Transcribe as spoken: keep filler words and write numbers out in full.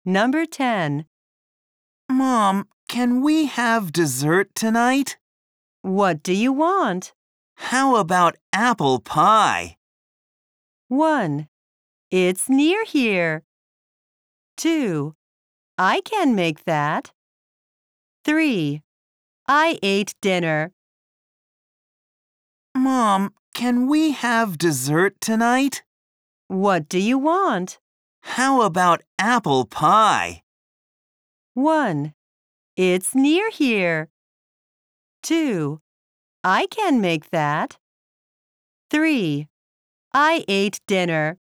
Number ten. Mom, can we have dessert tonight? What do you want? How about apple pie? one. It's near here. two. I can make that. three. I ate dinner. Mom, can we have dessert tonight? What do you want? How about apple pie? one. It's near here. two. I can make that. three. I ate dinner.